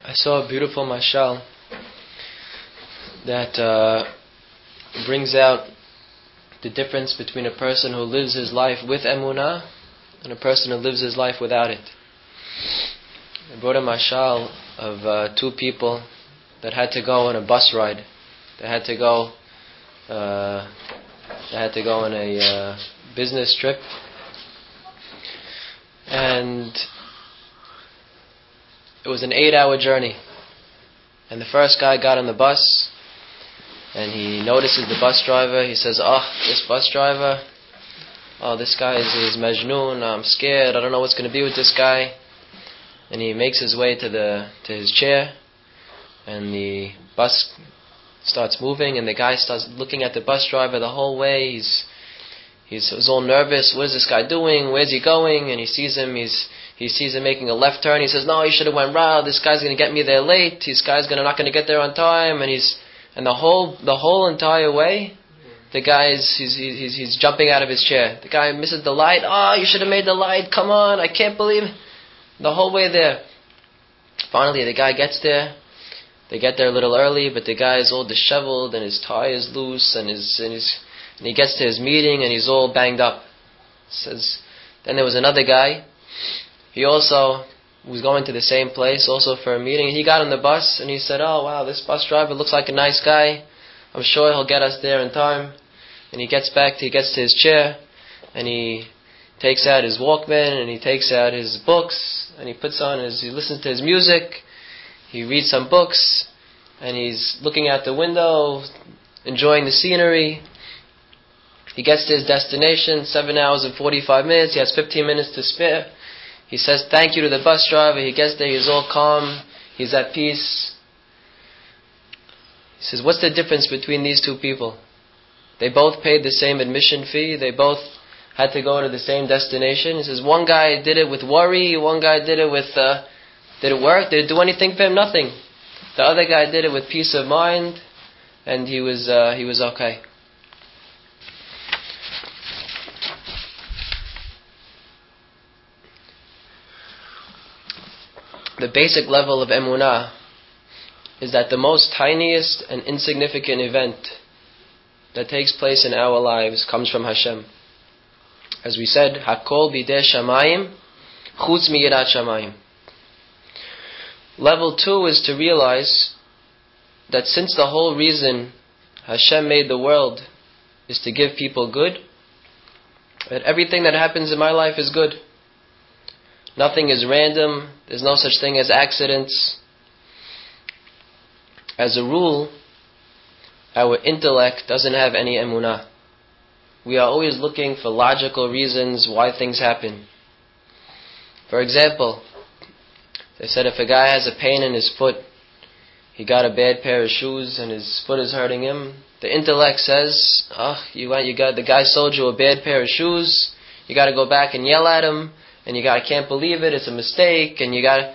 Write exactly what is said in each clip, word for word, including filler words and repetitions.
I saw a beautiful mashal that uh, brings out the difference between a person who lives his life with emunah and a person who lives his life without it. I brought a mashal of uh, two people that had to go on a bus ride. They had to go. Uh, they had to go on a uh, business trip, and it was an eight-hour journey. And the first guy got on the bus, and he notices the bus driver. He says, "Oh, this bus driver. Oh, this guy is, is Majnoon. I'm scared. I don't know what's going to be with this guy." And he makes his way to the to his chair, and the bus starts moving, and the guy starts looking at the bus driver the whole way. He's he's, he's all nervous. What is this guy doing? Where's he going? And he sees him. He's he sees him making a left turn. He says, "No, you should have went right. This guy's going to get me there late. This guy's gonna not going to get there on time." And he's and the whole the whole entire way, the guy's he's he's he's jumping out of his chair. The guy misses the light. "Oh, you should have made the light. Come on! I can't believe it." The whole way there. Finally, the guy gets there. They get there a little early, but the guy is all disheveled and his tie is loose, and his and his and he gets to his meeting and he's all banged up. Says, then there was another guy. He also was going to the same place, also for a meeting. He got on the bus and he said, "Oh wow, this bus driver looks like a nice guy. I'm sure he'll get us there in time." And he gets back, he gets to his chair, and he takes out his Walkman and he takes out his books and he puts on his, he listens to his music. He reads some books, and he's looking out the window, enjoying the scenery. He gets to his destination, seven hours and forty-five minutes. He has fifteen minutes to spare. He says thank you to the bus driver. He gets there, he's all calm, he's at peace. He says, what's the difference between these two people? They both paid the same admission fee. They both had to go to the same destination. He says, one guy did it with worry, one guy did it with... Uh, Did it work? Did it do anything for him? Nothing. The other guy did it with peace of mind, and he was uh, he was okay. The basic level of emunah is that the most tiniest and insignificant event that takes place in our lives comes from Hashem. As we said, Hakol bidei shamayim, chutz miyirat shamayim. Level two is to realize that since the whole reason Hashem made the world is to give people good, that everything that happens in my life is good. Nothing is random. There's no such thing as accidents. As a rule, our intellect doesn't have any emunah. We are always looking for logical reasons why things happen. For example, they said if a guy has a pain in his foot, he got a bad pair of shoes and his foot is hurting him, the intellect says, oh, you got, you got the guy sold you a bad pair of shoes, you got to go back and yell at him, and you got I can't believe it, it's a mistake, and you got to...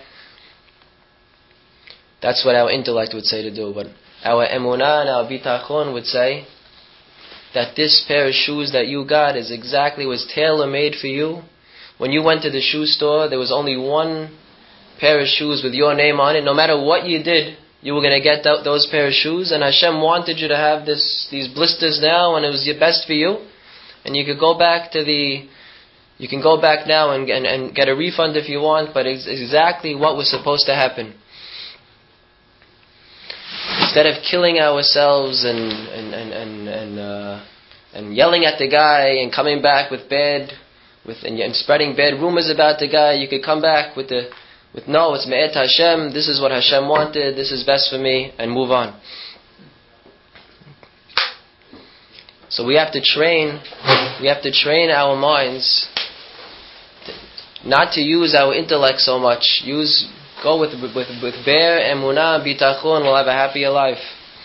That's what our intellect would say to do. But our emunah and our bitachon would say that this pair of shoes that you got is exactly was tailor-made for you. When you went to the shoe store, there was only one pair of shoes with your name on it. No matter what you did, you were going to get th- those pair of shoes, and Hashem wanted you to have this these blisters now, and it was your best for you, and you could go back to the you can go back now and, and, and get a refund if you want, but it's exactly what was supposed to happen. Instead of killing ourselves and and and and and, uh, and yelling at the guy and coming back with bad with and, and spreading bad rumors about the guy, you could come back with the With no, it's me'et Hashem, this is what Hashem wanted, this is best for me, and move on. So we have to train, we have to train our minds to, not to use our intellect so much. Use, go with with with bare emunah, bitachon, we'll have a happier life.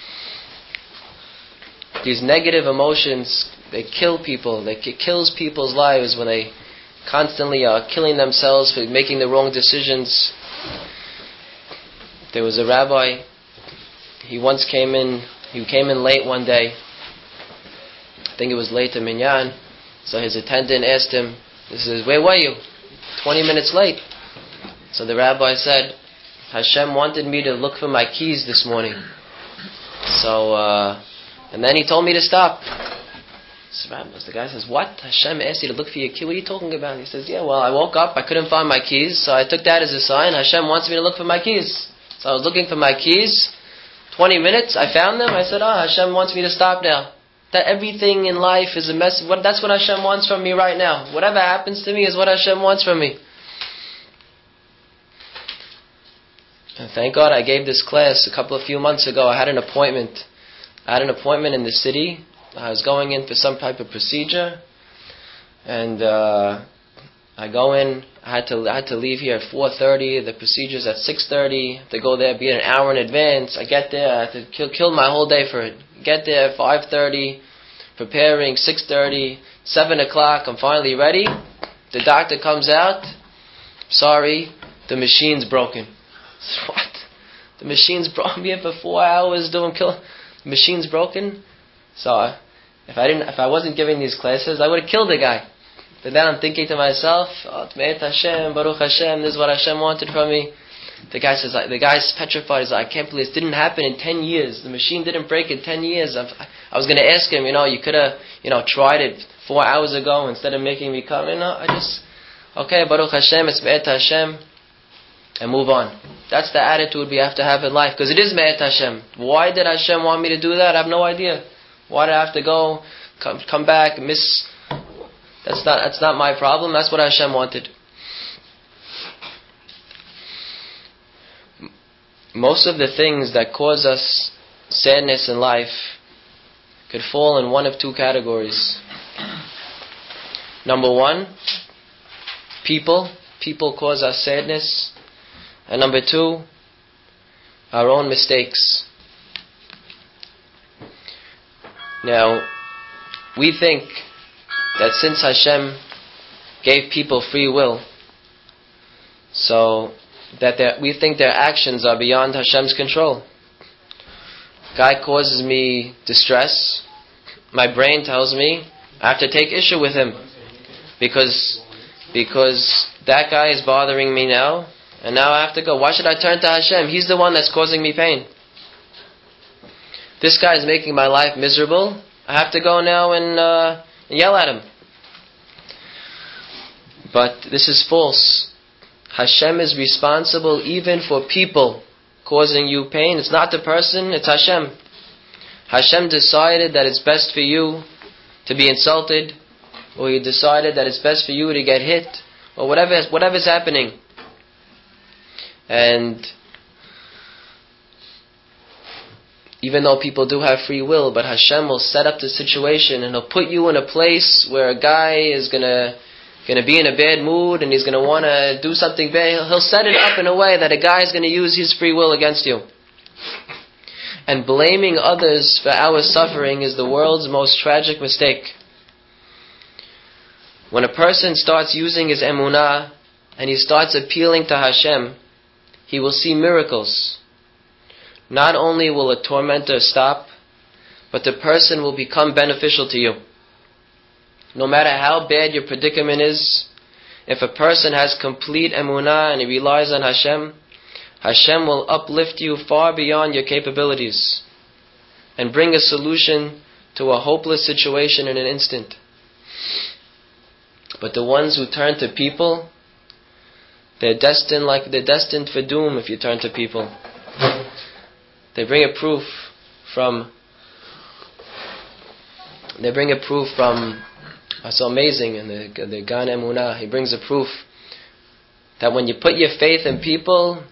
These negative emotions, they kill people. They, it kills people's lives when they constantly are killing themselves for making the wrong decisions. There was a rabbi, he once came in, he came in late one day. I think it was late to Minyan. So his attendant asked him, he says, where were you? twenty minutes late. So the rabbi said, Hashem wanted me to look for my keys this morning. So, uh, and then He told me to stop. So the guy says, what? Hashem asked you to look for your key? What are you talking about? He says, yeah, well, I woke up, I couldn't find my keys, so I took that as a sign. Hashem wants me to look for my keys. So I was looking for my keys. twenty minutes, I found them. I said, oh, Hashem wants me to stop now. That everything in life is a mess. What, that's what Hashem wants from me right now. Whatever happens to me is what Hashem wants from me. And thank God I gave this class a couple of few months ago. I had an appointment. I had an appointment in the city. I was going in for some type of procedure, and uh, I go in. I had to I had to leave here at four thirty. The procedure's at six thirty. To go there, be an hour in advance. I get there. I had to kill kill my whole day for it. Get there at five thirty, preparing six thirty, seven o'clock. I'm finally ready. The doctor comes out. Sorry, the machine's broken. What? The machine's broken. Here for four hours doing kill. The machine's broken. So, uh, if I didn't, if I wasn't giving these classes, I would have killed the guy. But then I'm thinking to myself, oh, T'me'et Hashem, Baruch Hashem, this is what Hashem wanted from me. The guy says, the guy's petrified. He's like, I can't believe this didn't happen in ten years. The machine didn't break in ten years. I, I was going to ask him, you know, you could have, you know, tried it four hours ago instead of making me come. You know, I just, okay, Baruch Hashem, it's Me'et Hashem, and move on. That's the attitude we have to have in life, because it is Me'et Hashem. Why did Hashem want me to do that? I have no idea. Why did I have to go, come, come back, miss? That's not that's not my problem. That's what Hashem wanted. Most of the things that cause us sadness in life could fall in one of two categories. Number one, people. People cause us sadness. And number two, our own mistakes. Now, we think that since Hashem gave people free will, so that we think their actions are beyond Hashem's control. Guy causes me distress. My brain tells me I have to take issue with him because because that guy is bothering me now, and now I have to go. Why should I turn to Hashem? He's the one that's causing me pain. This guy is making my life miserable. I have to go now and, uh, and yell at him. But this is false. Hashem is responsible even for people causing you pain. It's not the person, it's Hashem. Hashem decided that it's best for you to be insulted, or He decided that it's best for you to get hit, or whatever whatever's happening. And even though people do have free will, but Hashem will set up the situation and He'll put you in a place where a guy is gonna gonna be in a bad mood and he's gonna want to do something bad. He'll set it up in a way that a guy is gonna use his free will against you. And blaming others for our suffering is the world's most tragic mistake. When a person starts using his emunah and he starts appealing to Hashem, he will see miracles. Not only will a tormentor stop, but the person will become beneficial to you. No matter how bad your predicament is, if a person has complete emunah and he relies on Hashem, Hashem will uplift you far beyond your capabilities and bring a solution to a hopeless situation in an instant. But the ones who turn to people, they're destined like they're destined for doom if you turn to people. They bring a proof from. They bring a proof from. It's so amazing, and the the Gan Emunah, he brings a proof that when you put your faith in people,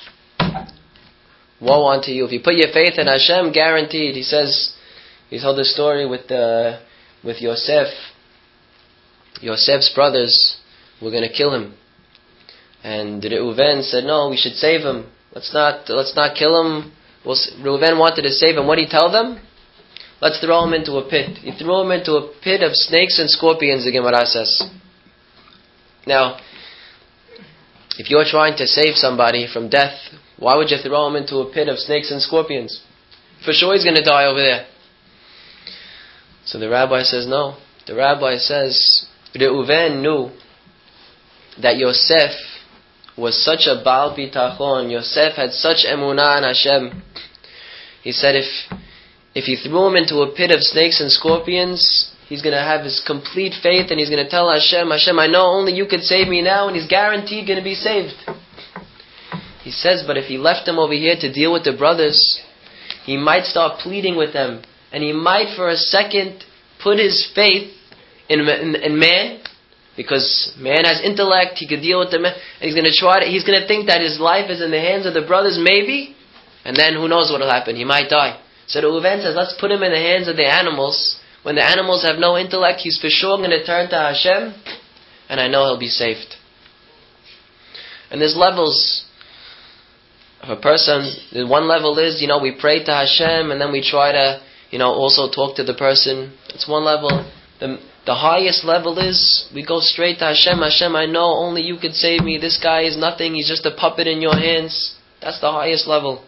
woe unto you. If you put your faith in Hashem, guaranteed. He says, he told the story with the with Yosef. Yosef's brothers were going to kill him, and Reuven said, "No, we should save him. Let's not let's not kill him." Well, Reuven wanted to save him. What did he tell them? Let's throw him into a pit. He threw him into a pit of snakes and scorpions, the Gemara says. Now, if you're trying to save somebody from death, why would you throw him into a pit of snakes and scorpions? For sure he's going to die over there. So the rabbi says no. The rabbi says Reuven knew that Yosef was such a Baal Bitachon. Yosef had such emunah in Hashem. He said if if you threw him into a pit of snakes and scorpions, he's going to have his complete faith and he's going to tell Hashem, Hashem, I know only you could save me now, and he's guaranteed going to be saved. He says, but if he left them over here to deal with the brothers, he might start pleading with them, and he might for a second put his faith in, in, in man, because man has intellect, he could deal with them, and he's going to try to, he's going to think that his life is in the hands of the brothers, maybe, and then who knows what will happen, he might die. So the Reuven says, let's put him in the hands of the animals. When the animals have no intellect, he's for sure going to turn to Hashem, and I know he'll be saved. And there's levels of a person. One level is, you know, we pray to Hashem, and then we try to, you know, also talk to the person. It's one level. The, the highest level is, we go straight to Hashem. Hashem, I know only you could save me. This guy is nothing. He's just a puppet in your hands. That's the highest level.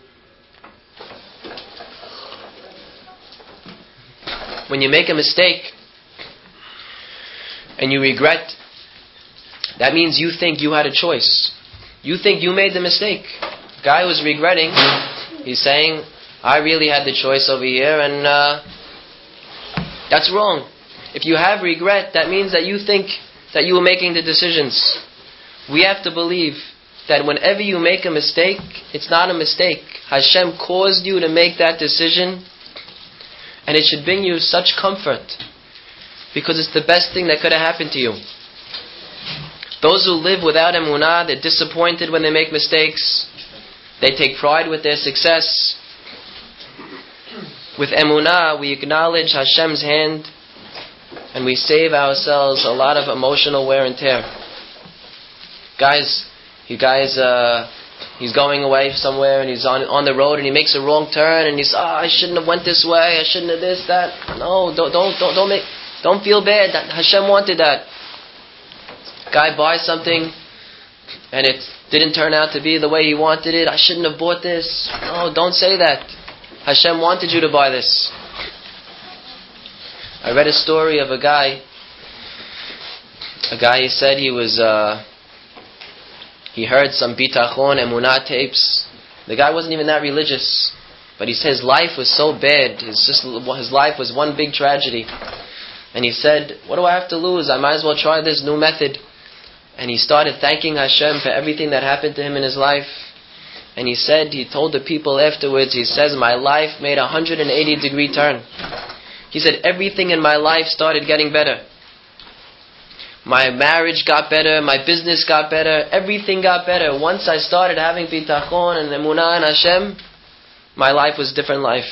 When you make a mistake and you regret, that means you think you had a choice. You think you made the mistake. The guy who's regretting, he's saying, I really had the choice over here, and uh, that's wrong. If you have regret, that means that you think that you were making the decisions. We have to believe that whenever you make a mistake, it's not a mistake. Hashem caused you to make that decision, and it should bring you such comfort, because it's the best thing that could have happened to you. Those who live without emunah, they're disappointed when they make mistakes. They take pride with their success. With emunah, we acknowledge Hashem's hand, and we save ourselves a lot of emotional wear and tear. Guys, you guys, uh, he's going away somewhere and he's on on the road and he makes a wrong turn and he's, ah, oh, I shouldn't have went this way, I shouldn't have this, that. No, don't don't don't don't make don't feel bad. That Hashem wanted that. Guy buys something and it didn't turn out to be the way he wanted it. I shouldn't have bought this. No, don't say that. Hashem wanted you to buy this. I read a story of a guy. A guy, he said he was, uh, he heard some bitachon, emunah tapes. The guy wasn't even that religious. But he said his life was so bad. His, just, his life was one big tragedy. And he said, what do I have to lose? I might as well try this new method. And he started thanking Hashem for everything that happened to him in his life. And he said, he told the people afterwards, he says, my life made a one hundred eighty degree turn. He said, everything in my life started getting better. My marriage got better, my business got better, everything got better. Once I started having bitachon and emunah and Hashem, my life was a different life.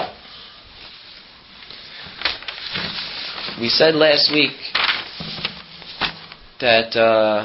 We said last week that uh,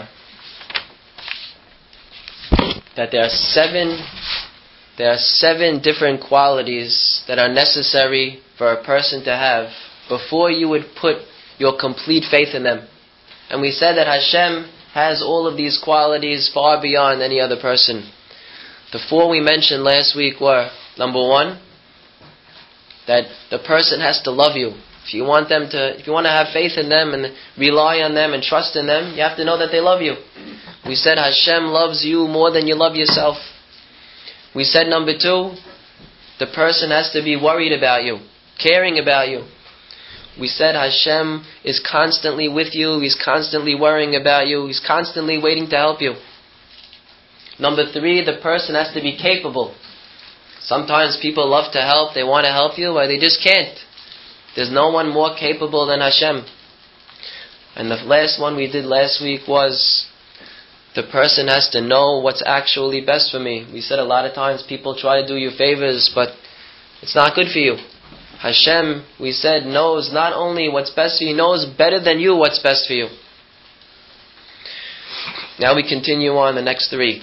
that there are seven there are seven different qualities that are necessary for a person to have before you would put your complete faith in them. And we said that Hashem has all of these qualities far beyond any other person. The four we mentioned last week were, number one, that the person has to love you. If you want them to, if you want to have faith in them and rely on them and trust in them, you have to know that they love you. We said Hashem loves you more than you love yourself. We said number two, the person has to be worried about you, caring about you. We said Hashem is constantly with you, He's constantly worrying about you, He's constantly waiting to help you. Number three, the person has to be capable. Sometimes people love to help, they want to help you, but they just can't. There's no one more capable than Hashem. And the last one we did last week was, the person has to know what's actually best for me. We said a lot of times people try to do you favors, but it's not good for you. Hashem, we said, knows not only what's best for you, He knows better than you what's best for you. Now we continue on the next three.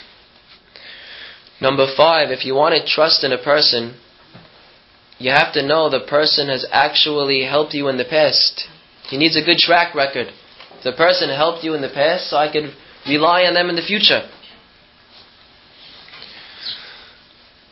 Number five, if you want to trust in a person, you have to know the person has actually helped you in the past. He needs a good track record. If the person helped you in the past, so I could rely on them in the future.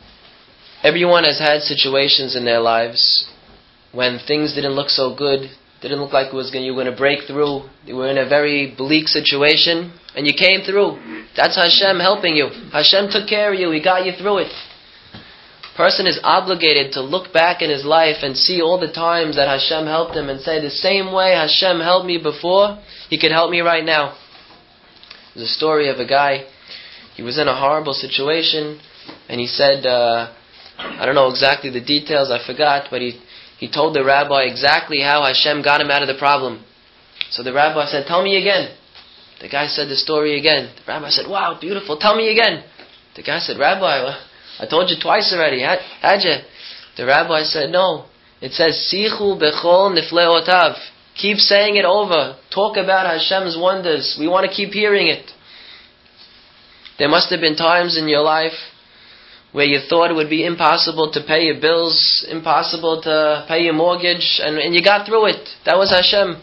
Everyone has had situations in their lives when things didn't look so good, Didn't look like it was gonna, you were going to break through. You were in a very bleak situation, and you came through. That's Hashem helping you. Hashem took care of you. He got you through it. Person is obligated to look back in his life and see all the times that Hashem helped him and say, the same way Hashem helped me before, He could help me right now. There's a story of a guy. He was in a horrible situation, and he said, uh, I don't know exactly the details, I forgot, but he, he told the rabbi exactly how Hashem got him out of the problem. So the rabbi said, tell me again. The guy said the story again. The rabbi said, wow, beautiful, tell me again. The guy said, Rabbi, well, I told you twice already, had, had you? The rabbi said, no. It says, Sichu bechol nifleotav. Keep saying it over. Talk about Hashem's wonders. We want to keep hearing it. There must have been times in your life where you thought it would be impossible to pay your bills, impossible to pay your mortgage, and, and you got through it. That was Hashem.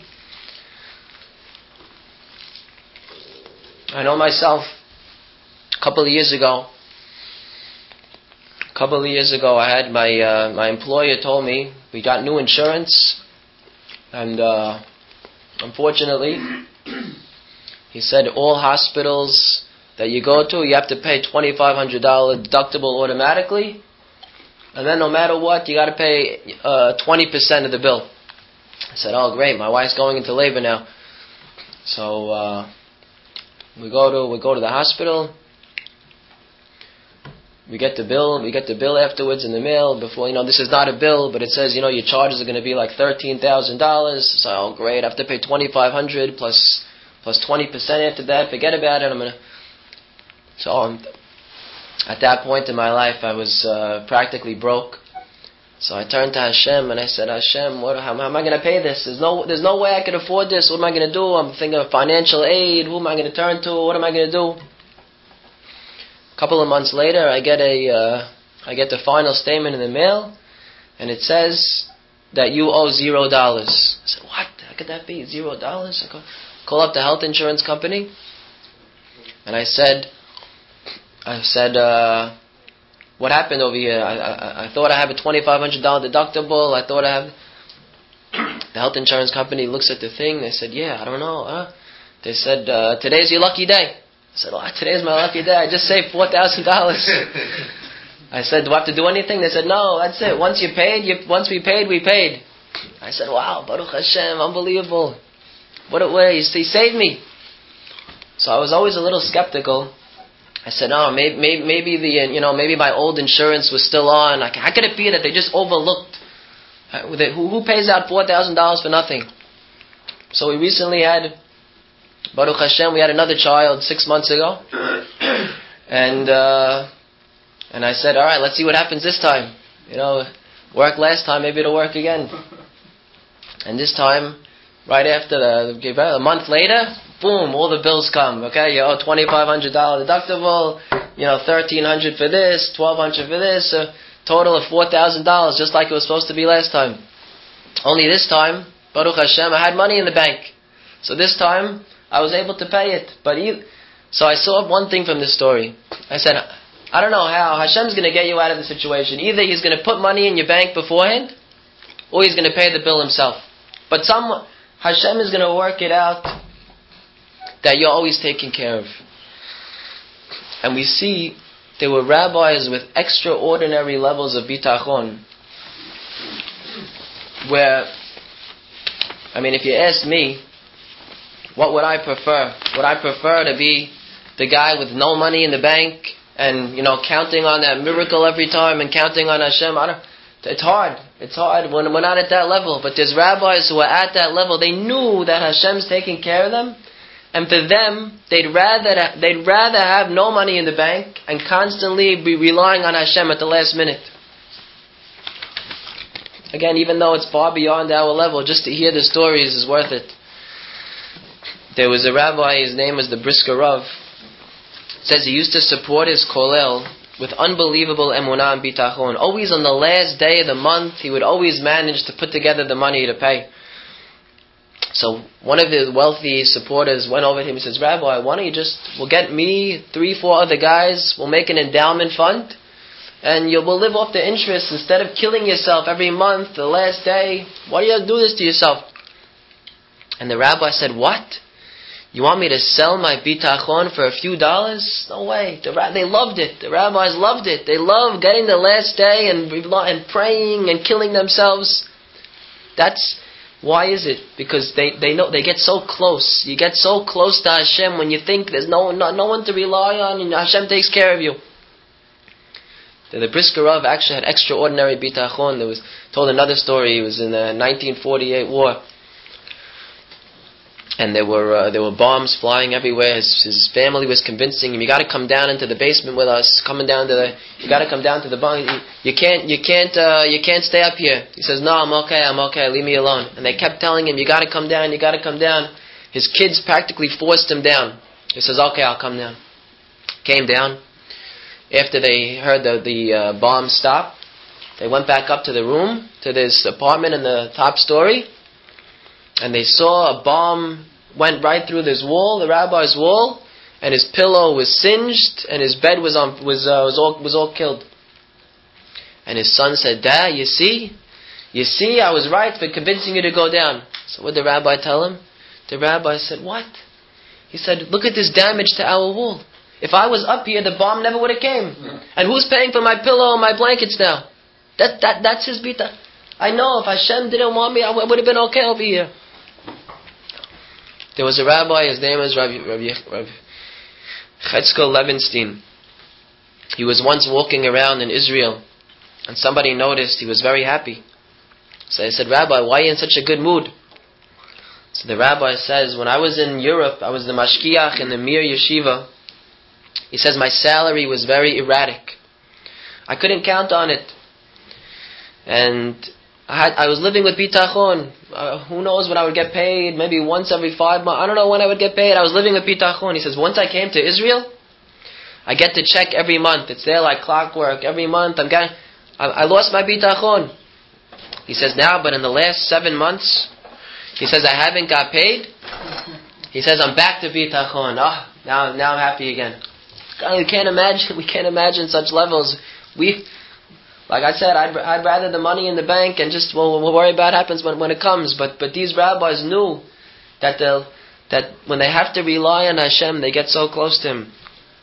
I know myself, a couple of years ago, a couple of years ago I had my, uh, my employer told me, we got new insurance, and uh, unfortunately, he said all hospitals that you go to, you have to pay twenty-five hundred dollars deductible automatically, and then no matter what, you got to pay uh, twenty percent of the bill. I said, oh great, my wife's going into labor now. So uh, we go to we go to the hospital. We get the bill. We get the bill afterwards in the mail. Before you know, this is not a bill, but it says you know your charges are going to be like thirteen thousand dollars. So oh great, I have to pay twenty-five hundred dollars plus plus twenty percent after that. Forget about it. I'm gonna. So um, at that point in my life, I was uh, practically broke. So I turned to Hashem and I said, Hashem, what, how, how am I going to pay this? There's no, there's no way I could afford this. What am I going to do? I'm thinking of financial aid. Who am I going to turn to? What am I going to do? A couple of months later, I get a, uh, I get the final statement in the mail, and it says that you owe zero dollars. I said, what? How could that be? Zero dollars? I call, call up the health insurance company, and I said. I said, uh, what happened over here? I, I, I thought I have a twenty-five hundred dollars deductible. I thought I have... The health insurance company looks at the thing. They said, yeah, I don't know. Huh? They said, uh, today's your lucky day. I said, oh, today's my lucky day. I just saved four thousand dollars. I said, do I have to do anything? They said, no, that's it. Once you paid, you, once we paid, we paid. I said, wow, Baruch Hashem, unbelievable. What a way. He saved me. So I was always a little skeptical. I said, oh, maybe, maybe, maybe the, you know, maybe my old insurance was still on. Like, how could it be that they just overlooked? Uh, who, who pays out four thousand dollars for nothing? So we recently had, Baruch Hashem, we had another child six months ago. And, uh, and I said, all right, let's see what happens this time. You know, worked last time, maybe it'll work again. And this time, right after the, a month later, boom, all the bills come, okay? You owe twenty-five hundred dollars deductible, you know, thirteen hundred dollars for this, twelve hundred dollars for this, a total of four thousand dollars, just like it was supposed to be last time. Only this time, Baruch Hashem, I had money in the bank. So this time, I was able to pay it. But he, So I saw one thing from this story. I said, I don't know how, Hashem's going to get you out of the situation. Either He's going to put money in your bank beforehand, or He's going to pay the bill Himself. But some, Hashem is going to work it out that you're always taken care of. And we see there were rabbis with extraordinary levels of bitachon. Where, I mean, if you ask me, what would I prefer? Would I prefer to be the guy with no money in the bank and, you know, counting on that miracle every time and counting on Hashem? I don't, it's hard. It's hard when we're not at that level. But there's rabbis who are at that level. They knew that Hashem's taking care of them. And for them, they'd rather they'd rather have no money in the bank and constantly be relying on Hashem at the last minute. Again, even though it's far beyond our level, just to hear the stories is worth it. There was a rabbi, his name was the Brisker Rav. It says he used to support his kollel with unbelievable emunah and bitachon. Always on the last day of the month, he would always manage to put together the money to pay. So one of his wealthy supporters went over to him and says, Rabbi, why don't you just, we'll get me, three, four other guys, we'll make an endowment fund, and you will live off the interest instead of killing yourself every month, the last day. Why do you do this to yourself? And the rabbi said, what? You want me to sell my bitachon for a few dollars? No way. The, they loved it. The rabbis loved it. They loved getting the last day and, and praying and killing themselves. That's, why is it? Because they, they know, they get so close. You get so close to Hashem when you think there's no, no, no one to rely on and Hashem takes care of you. The, the Brisker Rav actually had extraordinary bitachon. There was, told another story. He was in the nineteen forty-eight war. And there were uh, there were bombs flying everywhere. His, his family was convincing him, "You got to come down into the basement with us. Coming down to the, you got to come down to the bunk. You, you can't, you can't, uh, you can't stay up here." He says, "No, I'm okay. I'm okay. Leave me alone." And they kept telling him, "You got to come down. You got to come down." His kids practically forced him down. He says, "Okay, I'll come down." Came down. After they heard the the uh, bomb stop, they went back up to the room, to this apartment in the top story. And they saw a bomb went right through this wall, the rabbi's wall, and his pillow was singed, and his bed was on was uh, was all was all killed. And his son said, "Dad, you see, you see, I was right for convincing you to go down." So what did the rabbi tell him? The rabbi said, "What?" He said, "Look at this damage to our wall. If I was up here, the bomb never would have came. And who's paying for my pillow and my blankets now? That that that's his bita. I know if Hashem didn't want me, I would have been okay over here." There was a rabbi, his name was Rabbi, Rabbi, Rabbi Chetzkel Levenstein. He was once walking around in Israel, and somebody noticed he was very happy. So they said, "Rabbi, why are you in such a good mood?" So the rabbi says, "When I was in Europe, I was the mashkiach in the Mir Yeshiva." He says, "My salary was very erratic. I couldn't count on it. And I, had, I was living with bitachon. Uh, who knows when I would get paid? Maybe once every five months. I don't know when I would get paid. I was living with bitachon." He says, "Once I came to Israel, I get the check every month. It's there like clockwork. Every month I'm getting, I, I lost my bitachon." He says, "Now, but in the last seven months, he says, I haven't got paid. He says, I'm back to bitachon. Oh, now, now I'm happy again." God, we can't imagine, we can't imagine such levels. We, like I said, I'd, I'd rather the money in the bank and just, well, we'll worry about what happens when, when it comes. But, but these rabbis knew that they'll, that when they have to rely on Hashem, they get so close to Him.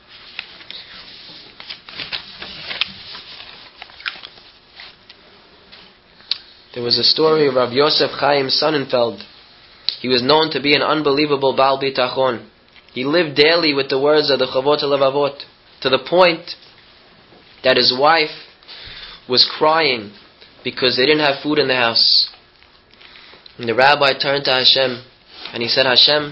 There was a story of Rav Yosef Chaim Sonnenfeld. He was known to be an unbelievable Baal Bitachon. He lived daily with the words of the Chavot HaLevavot, to the point that his wife was crying because they didn't have food in the house. And the rabbi turned to Hashem and he said, "Hashem,"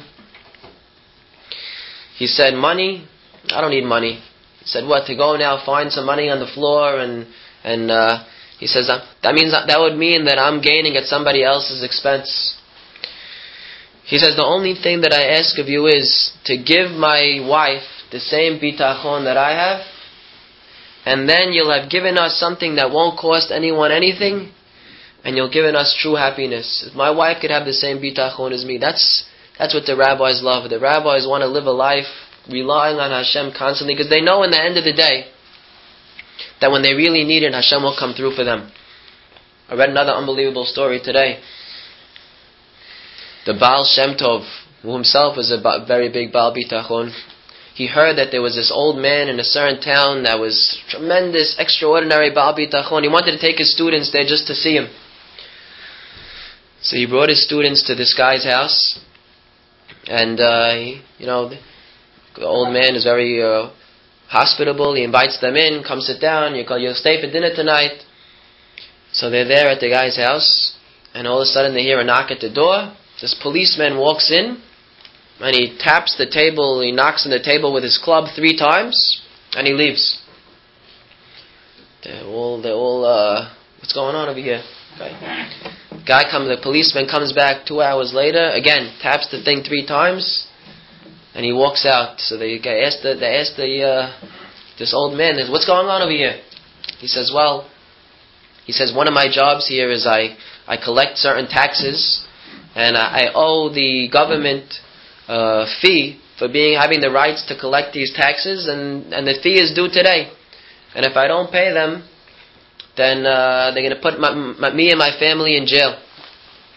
he said, "money? I don't need money." He said, "What, to go now find some money on the floor?" And and uh, he says, that means that, that would mean that I'm gaining at somebody else's expense. He says, "The only thing that I ask of you is to give my wife the same bitachon that I have, and then you'll have given us something that won't cost anyone anything, and you'll given us true happiness. If my wife could have the same bitachon as me," that's that's what the rabbis love. The rabbis want to live a life relying on Hashem constantly, because they know in the end of the day that when they really need it, Hashem will come through for them. I read another unbelievable story today. The Baal Shem Tov, who himself was a very big Baal Bitachon, he heard that there was this old man in a certain town that was tremendous, extraordinary Baal Bitachon. He wanted to take his students there just to see him. So he brought his students to this guy's house, and uh, he, you know, the, the old man is very uh, hospitable. He invites them in, come sit down. You call, you'll stay for dinner tonight. So they're there at the guy's house, and all of a sudden they hear a knock at the door. This policeman walks in, and he taps the table, he knocks on the table with his club three times, and he leaves. They're all, they're all, uh, what's going on over here? Okay. Guy comes, the policeman comes back two hours later, again, taps the thing three times, and he walks out. So they ask the, they ask the, uh, this old man, "What's going on over here?" He says, "Well," he says, "one of my jobs here is I, I collect certain taxes, and I, I owe the government uh, fee for being having the rights to collect these taxes, and, and the fee is due today. And if I don't pay them, then uh, they're going to put my, my, me and my family in jail."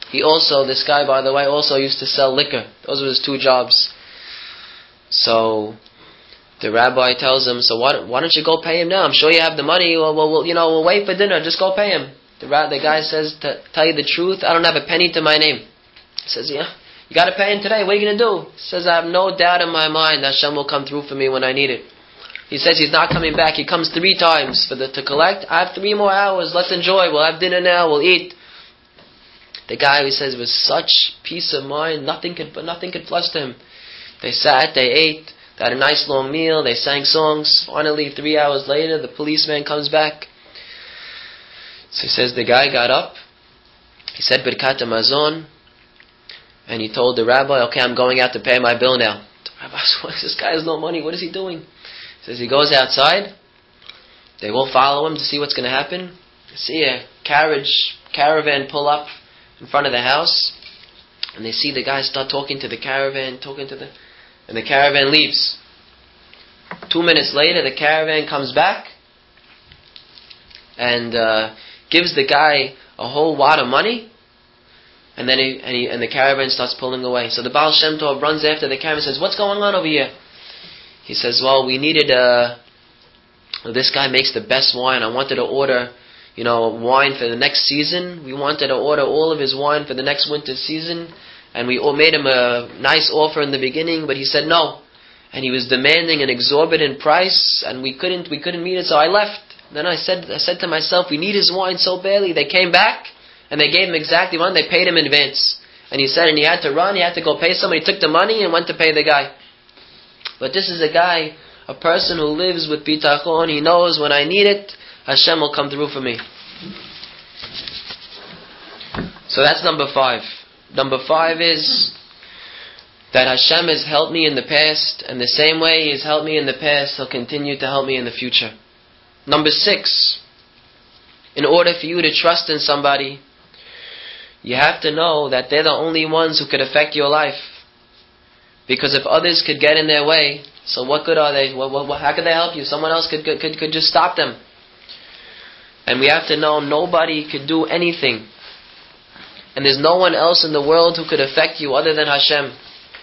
He also, this guy by the way, also used to sell liquor. Those were his two jobs. So the rabbi tells him, so why, why don't you go pay him now? I'm sure you have the money. Well, we'll, we'll you know, we'll wait for dinner. Just go pay him. The, the guy says, to tell you the truth, I don't have a penny to my name. He says, yeah, you got to pay him today. What are you going to do? He says, I have no doubt in my mind that Hashem will come through for me when I need it. He says he's not coming back. He comes three times for the to collect. I have three more hours. Let's enjoy. We'll have dinner now. We'll eat. The guy, he says, with such peace of mind, nothing could, nothing could fluster him. They sat, they ate, they had a nice long meal, they sang songs. Finally, three hours later, the policeman comes back. So he says the guy got up. He said Birkat Hamazon, and he told the rabbi, okay, I'm going out to pay my bill now. The rabbi says, this guy has no money. What is he doing? He says he goes outside. They will follow him to see what's going to happen. They see a carriage, caravan pull up in front of the house, and they see the guy start talking to the caravan, talking to the, and the caravan leaves. Two minutes later, the caravan comes back and uh, gives the guy a whole wad of money, and then he, and, he, and the caravan starts pulling away. So the Baal Shem Tov runs after the caravan and says, what's going on over here? He says, well, we needed a, well, this guy makes the best wine. I wanted to order, you know, wine for the next season. We wanted to order all of his wine for the next winter season, and we all made him a nice offer in the beginning, but he said no, and he was demanding an exorbitant price, and we couldn't we couldn't meet it. So I left. Then I said I said to myself, we need his wine so badly. They came back and they gave him exactly one. They paid him in advance, and he said, and he had to run. He had to go pay somebody. He took the money and went to pay the guy. But this is a guy, a person who lives with bitachon. He knows when I need it, Hashem will come through for me. So that's number five. Number five is that Hashem has helped me in the past, and the same way He has helped me in the past, He'll continue to help me in the future. Number six, in order for you to trust in somebody, you have to know that they're the only ones who could affect your life. Because if others could get in their way, so what good are they? What, what, how could they help you? Someone else could, could, could just stop them. And we have to know nobody could do anything. And there's no one else in the world who could affect you other than Hashem.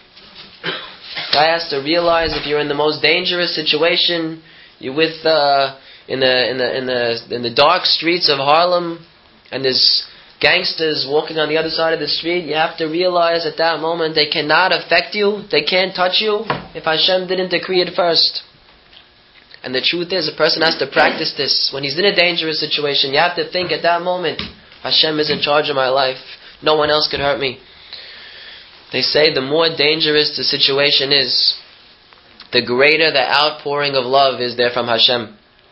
Guy has to realize if you're in the most dangerous situation, you're with uh, in the in the in the in the dark streets of Harlem, and there's gangsters walking on the other side of the street. You have to realize at that moment they cannot affect you, they can't touch you if Hashem didn't decree it first. And the truth is, a person has to practice this. When he's in a dangerous situation, you have to think at that moment, Hashem is in charge of my life. No one else could hurt me. They say the more dangerous the situation is, the greater the outpouring of love is there from Hashem.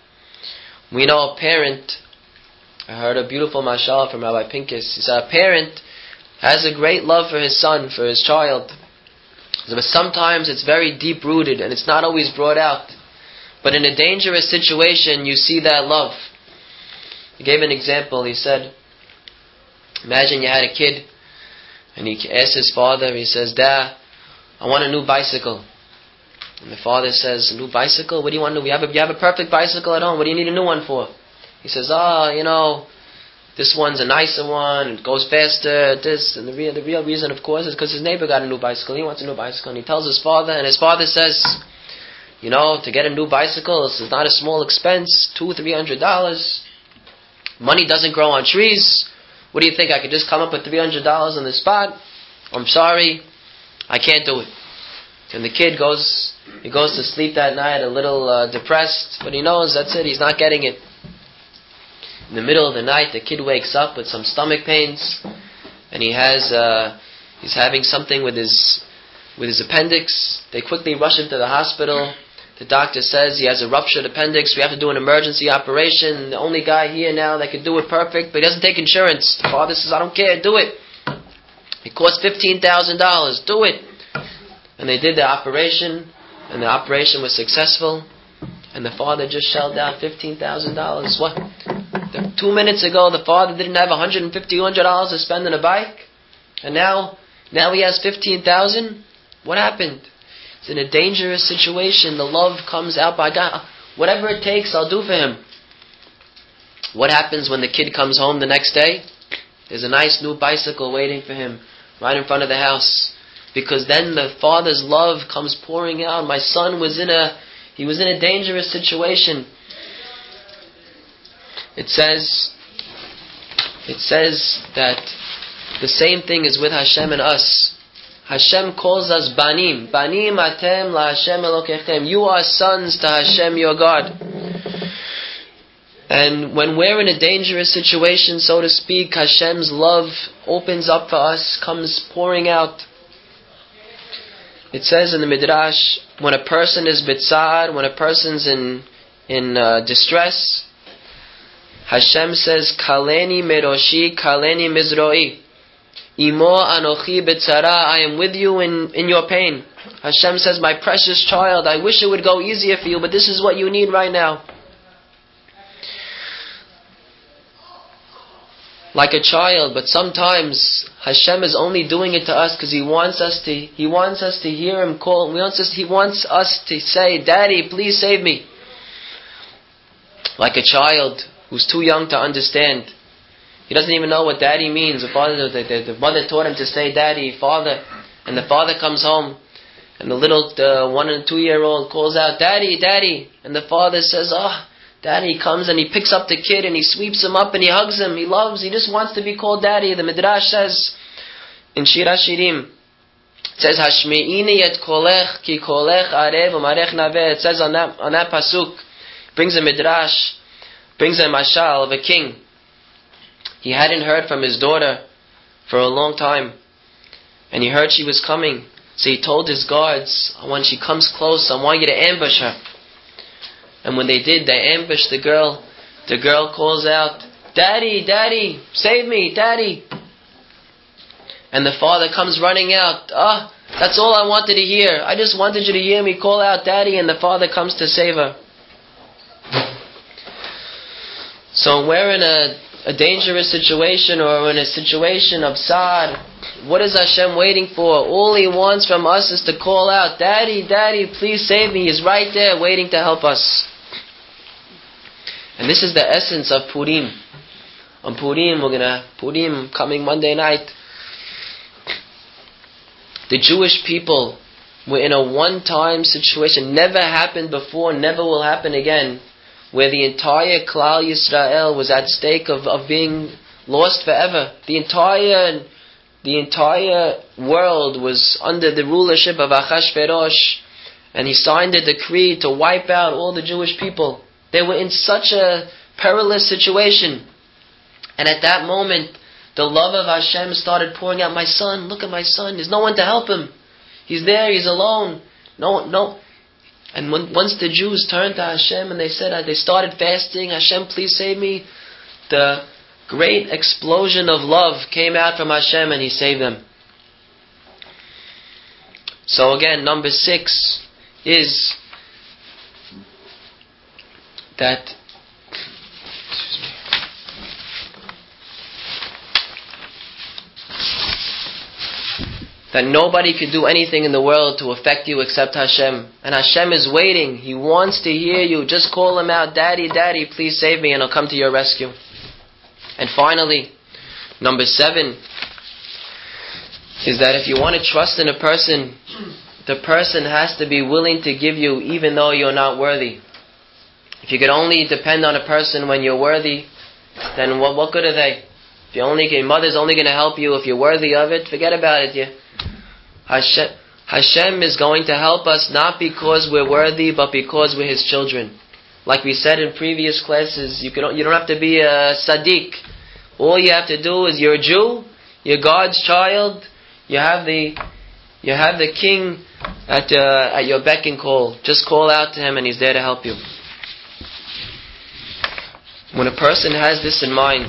We know a parent, I heard a beautiful mashal from Rabbi Pincus. He said a parent has a great love for his son, for his child. But sometimes it's very deep-rooted and it's not always brought out. But in a dangerous situation, you see that love. He gave an example. He said, imagine you had a kid, and he asked his father, he says, Dad, I want a new bicycle. And the father says, a new bicycle? What do you want to do? You have a, you have a perfect bicycle at home. What do you need a new one for? He says, oh, you know, this one's a nicer one, it goes faster, this. And the real, the real reason, of course, is because his neighbor got a new bicycle. He wants a new bicycle. And he tells his father, and his father says, you know, to get a new bicycle, this is not a small expense, two, three hundred dollars. Money doesn't grow on trees. What do you think? I could just come up with three hundred dollars on the spot? I'm sorry, I can't do it. And the kid goes, he goes to sleep that night a little uh, depressed, but he knows that's it. He's not getting it. In the middle of the night, the kid wakes up with some stomach pains, and he has, uh, he's having something with his, with his appendix. They quickly rush him to the hospital. The doctor says he has a ruptured appendix. We have to do an emergency operation. The only guy here now that could do it perfect, but he doesn't take insurance. The father says, I don't care, do it. It costs fifteen thousand dollars, do it. And they did the operation, and the operation was successful, and the father just shelled out fifteen thousand dollars. What? The, two minutes ago, the father didn't have one hundred fifty dollars, two hundred dollars to spend on a bike, and now, now he has fifteen thousand dollars? What happened? It's in a dangerous situation. The love comes out by God. Whatever it takes, I'll do for him. What happens when the kid comes home the next day? There's a nice new bicycle waiting for him right in front of the house. Because then the father's love comes pouring out. My son was in a, he was in a dangerous situation. It says, it says that the same thing is with Hashem and us. Hashem calls us Banim. Banim atem la Hashem Elokechem. You are sons to Hashem your God. And when we're in a dangerous situation, so to speak, Hashem's love opens up for us, comes pouring out. It says in the Midrash, when a person is bitzar, when a person's in in uh, distress, Hashem says, Kaleni meroshi, Kaleni mizroi. Imo anochi bitzara, I am with you in, in your pain. Hashem says, my precious child, I wish it would go easier for you, but this is what you need right now. Like a child, but sometimes Hashem is only doing it to us because He wants us to. He wants us to hear Him call. He wants us. He wants us to say, "Daddy, please save me." Like a child who's too young to understand. He doesn't even know what Daddy means. The father, the, the, the mother taught him to say, "Daddy, Father," and the father comes home, and the little the one and two year old calls out, "Daddy, Daddy," and the father says, "Oh." Daddy comes and he picks up the kid and he sweeps him up and he hugs him. He loves, he just wants to be called Daddy. The Midrash says in Shir HaShirim, it says, Hashme'ini et kolech ki kolech arev u'marech naveh. It says on that, on that pasuk, brings a Midrash, brings a mashal of a king. He hadn't heard from his daughter for a long time. And he heard she was coming. So he told his guards, when she comes close, I want you to ambush her. And when they did, they ambushed the girl. The girl calls out, "Daddy, Daddy, save me, Daddy." And the father comes running out. Ah, that's all I wanted to hear. I just wanted you to hear me call out, "Daddy," and the father comes to save her. So we're in a, a dangerous situation or in a situation of sad. What is Hashem waiting for? All He wants from us is to call out, "Daddy, Daddy, please save me." He's right there waiting to help us. And this is the essence of Purim. On Purim, we're gonna Purim coming Monday night. The Jewish people were in a one-time situation, never happened before, never will happen again, where the entire Klal Yisrael was at stake of, of being lost forever. The entire the entire world was under the rulership of Achashverosh, and he signed a decree to wipe out all the Jewish people. They were in such a perilous situation. And at that moment, the love of Hashem started pouring out. My son, look at my son. There's no one to help him. He's there, he's alone. No, no. And when, once the Jews turned to Hashem and they said, uh, they started fasting, "Hashem, please save me," the great explosion of love came out from Hashem and He saved them. So again, number six is that that nobody could do anything in the world to affect you except Hashem. And Hashem is waiting. He wants to hear you. Just call Him out, "Daddy, Daddy, please save me," and He'll come to your rescue. And finally, number seven is that if you want to trust in a person, the person has to be willing to give you even though you're not worthy. If you could only depend on a person when you're worthy, then what, what good are they? If you only, your mother's only going to help you if you're worthy of it, forget about it. You, Hashem, Hashem is going to help us not because we're worthy, but because we're His children. Like we said in previous classes, you can you don't have to be a tzaddik. All you have to do is you're a Jew, you're God's child, you have the you have the King at uh, at your beck and call. Just call out to Him and He's there to help you. When a person has this in mind,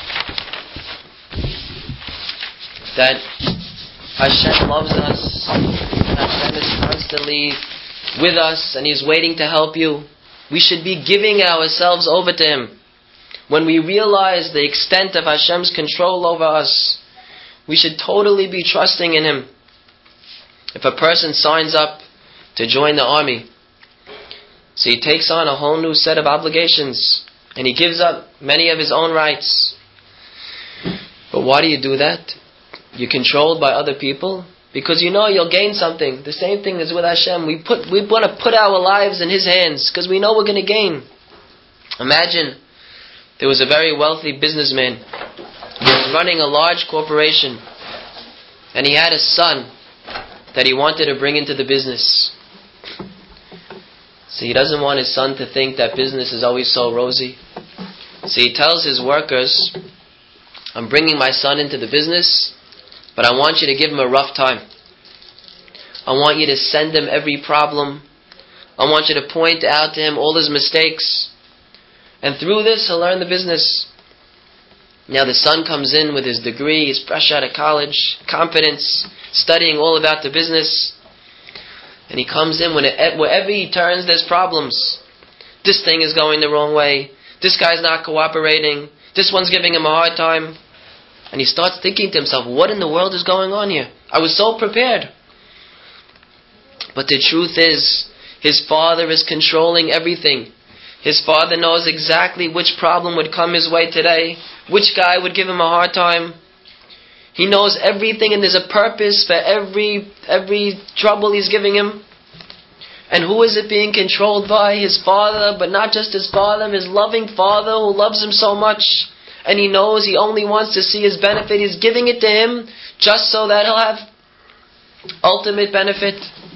that Hashem loves us, and Hashem is constantly with us, and He's waiting to help you, we should be giving ourselves over to Him. When we realize the extent of Hashem's control over us, we should totally be trusting in Him. If a person signs up to join the army, so he takes on a whole new set of obligations, and he gives up many of his own rights. But But why do you do that? You're controlled by other people because you know you'll gain something. The same thing is with Hashem. We put we want to put our lives in His hands because we know we're going to gain. Imagine there was a very wealthy businessman. He was running a large corporation, and he had a son that he wanted to bring into the business. So he doesn't want his son to think that business is always so rosy. So he tells his workers, I'm bringing my son into the business, but I want you to give him a rough time. I want you to send him every problem. I want you to point out to him all his mistakes. And through this, he'll learn the business. Now the son comes in with his degree, he's fresh out of college, confidence, studying all about the business. And he comes in, when it, wherever he turns, there's problems. This thing is going the wrong way. This guy's not cooperating. This one's giving him a hard time. And he starts thinking to himself, what in the world is going on here? I was so prepared. But the truth is, his father is controlling everything. His father knows exactly which problem would come his way today, which guy would give him a hard time. He knows everything, and there's a purpose for every every trouble he's giving him. And who is it being controlled by? His father, but not just his father, his loving father who loves him so much. And he knows he only wants to see his benefit. He's giving it to him just so that he'll have ultimate benefit.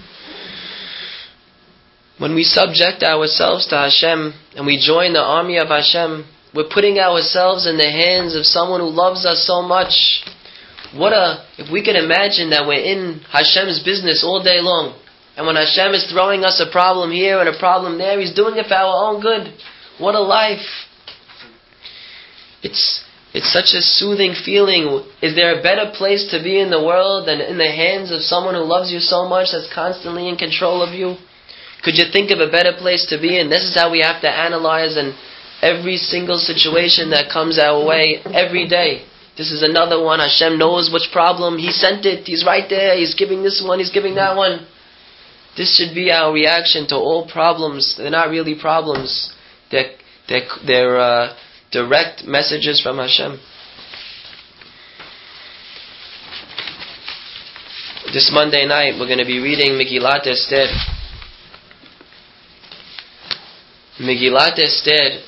When we subject ourselves to Hashem and we join the army of Hashem, we're putting ourselves in the hands of someone who loves us so much. What a, if we can imagine that we're in Hashem's business all day long, and when Hashem is throwing us a problem here and a problem there, He's doing it for our own good. What a life. It's it's such a soothing feeling. Is there a better place to be in the world than in the hands of someone who loves you so much, that's constantly in control of you? Could you think of a better place to be in? This is how we have to analyze in every single situation that comes our way every day. This is another one. Hashem knows which problem. He sent it. He's right there. He's giving this one. He's giving that one. This should be our reaction to all problems. They're not really problems. They're, they're, they're uh, direct messages from Hashem. This Monday night we're going to be reading Megillat Esther. Megillat Esther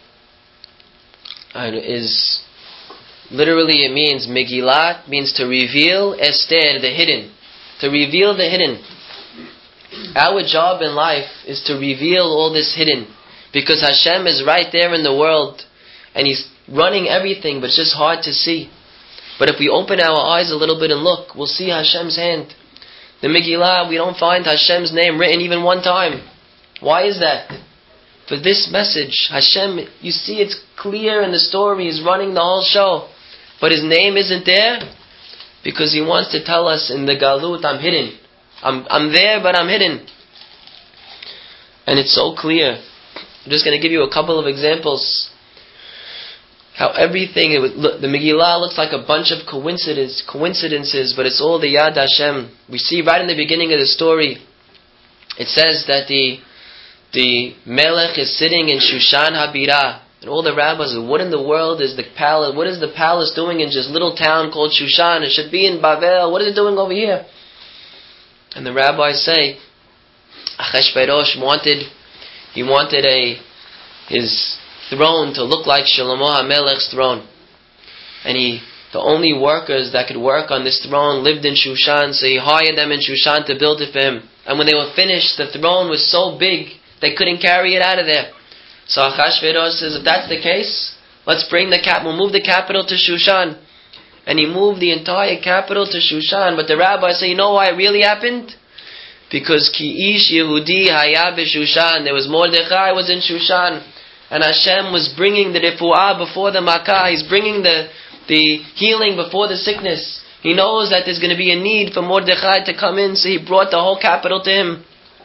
is literally, it means Megillat means to reveal, Esther, the hidden, to reveal the hidden. Our job in life is to reveal all this hidden, because Hashem is right there in the world and He's running everything, but it's just hard to see. But if we open our eyes a little bit and look, we'll see Hashem's hand. The Megillah, we don't find Hashem's name written even one time. Why is that? For this message, Hashem, you see it's clear in the story, He's running the whole show. But His name isn't there because He wants to tell us in the Galut, I'm hidden. I'm I'm there, but I'm hidden. And it's so clear. I'm just going to give you a couple of examples. How everything, it would look, the Megillah looks like a bunch of coincidence, coincidences, but it's all the Yad Hashem. We see right in the beginning of the story, it says that the the Melech is sitting in Shushan Habirah. And all the rabbis say, what in the world is the palace? What is the palace doing in just a little town called Shushan? It should be in Bavel. What is it doing over here? And the rabbis say, Achashverosh wanted, he wanted a his throne to look like Shlomo HaMelech's throne. And he, the only workers that could work on this throne lived in Shushan, so he hired them in Shushan to build it for him. And when they were finished, the throne was so big, they couldn't carry it out of there. So Achashverosh says, if that's the case, let's bring the cap, we'll move the capital to Shushan. And he moved the entire capital to Shushan. But the rabbis say, you know why it really happened? Because Ki Ish Yehudi Haya B'Shushan. There was Mordechai was in Shushan. And Hashem was bringing the refuah before the Makkah. He's bringing the, the healing before the sickness. He knows that there's going to be a need for Mordechai to come in, so he brought the whole capital to him.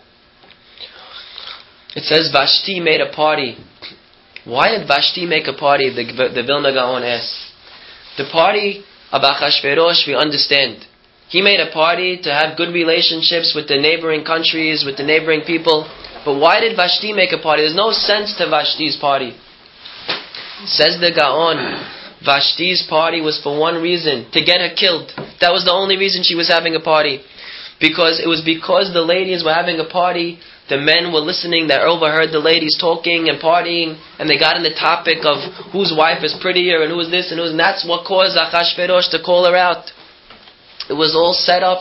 It says Vashti made a party. Why did Vashti make a party? The, the Vilna Gaon asks. The party of Achashverosh, we understand. He made a party to have good relationships with the neighboring countries, with the neighboring people. But why did Vashti make a party? There's no sense to Vashti's party. Says the Gaon, Vashti's party was for one reason, to get her killed. That was the only reason she was having a party. Because it was because the ladies were having a party, the men were listening, they overheard the ladies talking and partying, and they got in the topic of whose wife is prettier and who is this and who is, and that's what caused Achashverosh to call her out. It was all set up.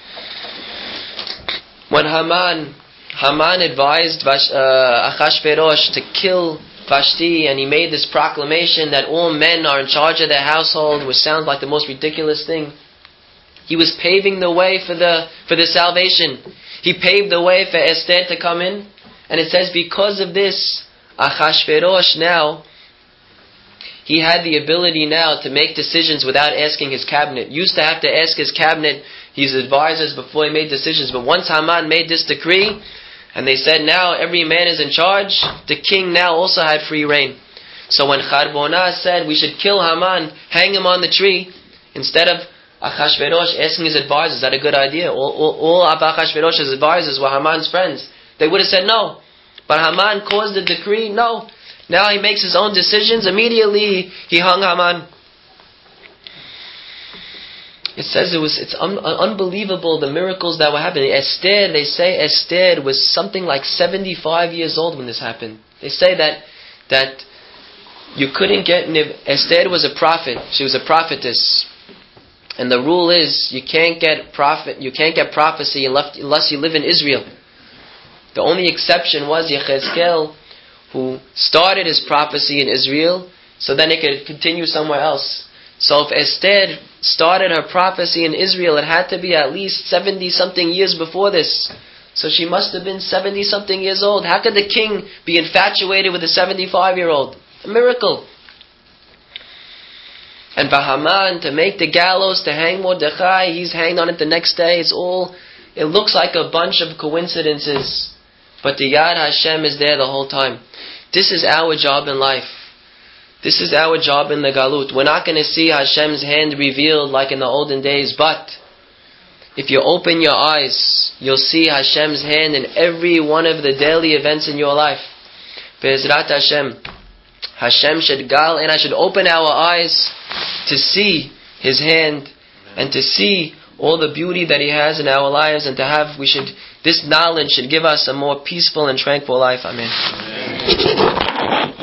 When Haman, Haman advised Vash, uh, Achashverosh to kill Vashti, and he made this proclamation that all men are in charge of their household, which sounds like the most ridiculous thing. He was paving the way for the for the salvation. He paved the way for Esther to come in, and it says because of this, Achashverosh now, he had the ability now to make decisions without asking his cabinet. He used to have to ask his cabinet, his advisors, before he made decisions. But once Haman made this decree, and they said now every man is in charge, the king now also had free reign. So when Charbonah said we should kill Haman, hang him on the tree, instead of Achashverosh asking his advisors, is that a good idea? All, all, all of Achashverosh's advisors were Haman's friends. They would have said no. But Haman caused the decree, no. Now he makes his own decisions. Immediately he hung Haman. It says it was it's un, unbelievable the miracles that were happening. Esther, they say Esther was something like seventy-five years old when this happened. They say that that you couldn't get Esther was a prophet. She was a prophetess. And the rule is you can't get prophet you can't get prophecy unless you live in Israel. The only exception was Yechezkel, who started his prophecy in Israel, so then it could continue somewhere else. So if Esther started her prophecy in Israel, it had to be at least seventy-something years before this. So she must have been seventy-something years old. How could the king be infatuated with a seventy-five-year-old? A miracle. And for Haman to make the gallows to hang Mordechai, he's hanged on it the next day. It's all, it looks like a bunch of coincidences. But the Yad Hashem is there the whole time. This is our job in life. This is our job in the Galut. We're not going to see Hashem's hand revealed like in the olden days, but if you open your eyes, you'll see Hashem's hand in every one of the daily events in your life. Be'ezrat Hashem. Hashem should gal, and I should open our eyes to see His hand and to see all the beauty that He has in our lives, and to have, we should, this knowledge should give us a more peaceful and tranquil life. Amen. Amen.